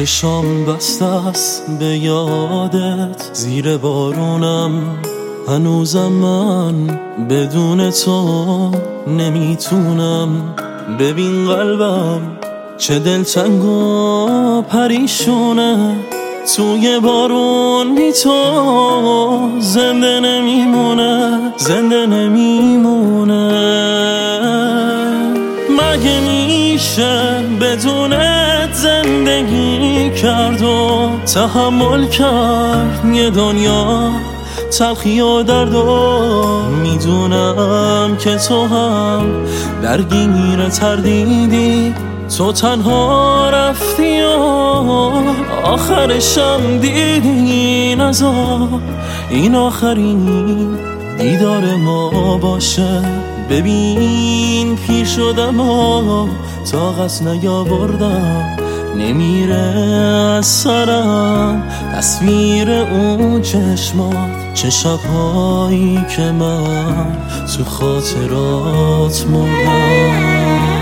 چشام بسته است به یادت، زیر بارونم هنوزم من بدون تو نمیتونم. ببین قلبم چه دلتنگ و پریشونه، توی بارون بی تو زنده نمیمونه، زنده نمیمونه. مگه میشه بدونت زندگی کرد و تحمل کرد یه دنیا تلخی و درد و میدونم که تو هم درگیر تردیدی، تو تنها رفتی و آخرشم دیدی این عذاب این آخرین دیدار ما باشه. ببین پیر شدم و طاقت نیاوردم، نمیره از سرم تصویر اون چشمات، چه شبهایی که من تو خاطرات مردم.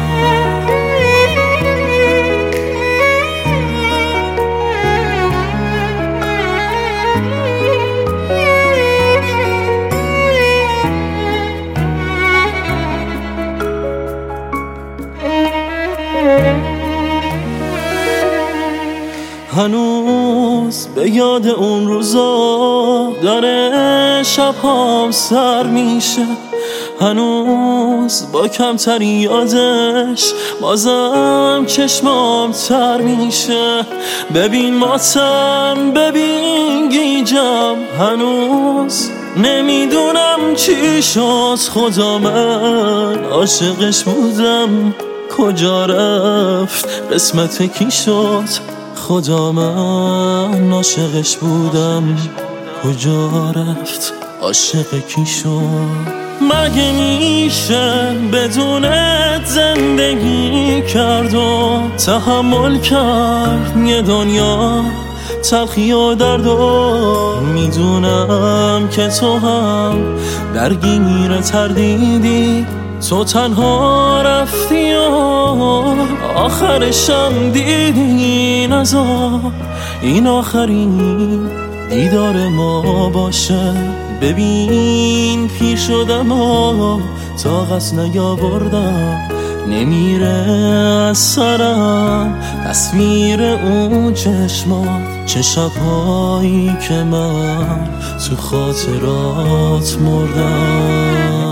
هنوز به یاد اون روزا داره شبهام سر میشه، هنوز با کمتری یادش بازم چشمام تر میشه. ببین ماتم ببین گیجم، هنوز نمیدونم چی شد. خدا من عاشقش بودم کجا رفت، قسمت کی شد. خدا من عاشقش بودم کجا رفت، عاشق کی شد. مگه میشه بدونت زندگی کرد و تحمل کرد یه دنیا تلخی و درد و میدونم که تو هم درگیر تردیدی، تو تنها رفتی و آخرشم دیدی این عذاب این آخرین دیدار ما باشه. ببین پیر شدم و طاقت نیاوردم، نمیره از سرم تصویر اون چشمات، چه شبهایی که من تو خاطرات مردم.